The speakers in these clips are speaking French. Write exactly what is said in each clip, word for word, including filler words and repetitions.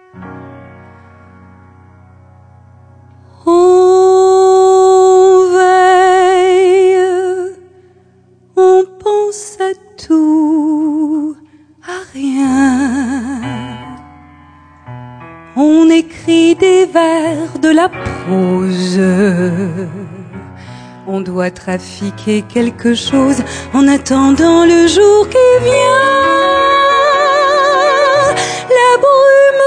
On veille, on pense à tout, à rien. On écrit des vers, de la prose. On doit trafiquer quelque chose en attendant le jour qui vient. La brume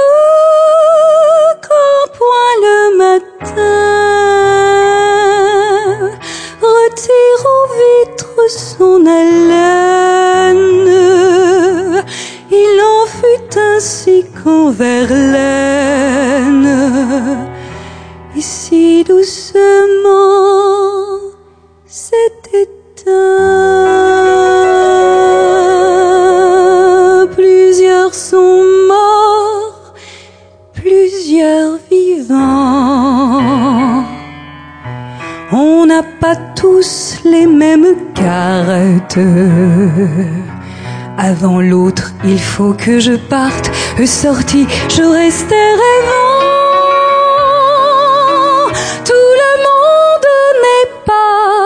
qu'en point le matin retire aux vitres son haleine. Il en fut ainsi qu'en Verlaine, ici doucement s'est éteint. Plusieurs sont morts, plusieurs vivants. On n'a pas tous les mêmes cartes. Avant l'autre, il faut que je parte. Sorti, je restais rêvant. Tout le monde n'est pas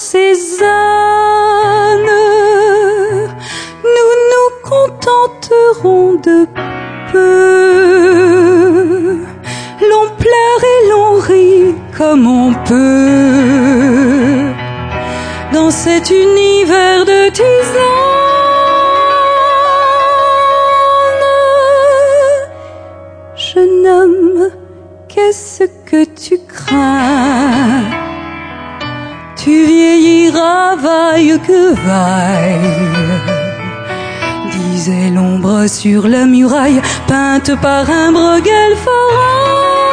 Cézanne. Nous nous contenterons de peu. L'on pleure et l'on rit comme on peut dans cet univers de tisane. Jeune homme, qu'est-ce que tu crains? Tu vieilliras, vaille que vaille, disait l'ombre sur la muraille, peinte par un Bruegel forain.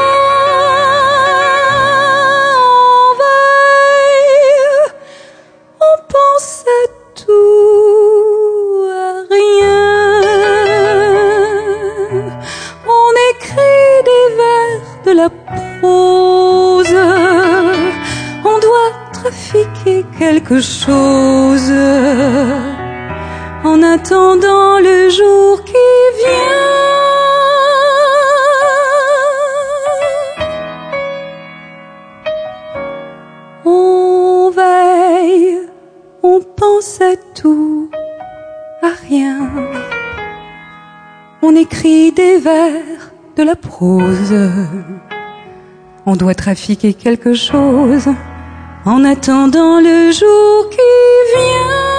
On veille, on pense à tout, à rien. On écrit des vers, de la prose. On doit trafiquer quelque chose en attendant le jour qui vient. On veille, on pense à tout, à rien. On écrit des vers, de la prose. On doit trafiquer quelque chose en attendant le jour qui vient.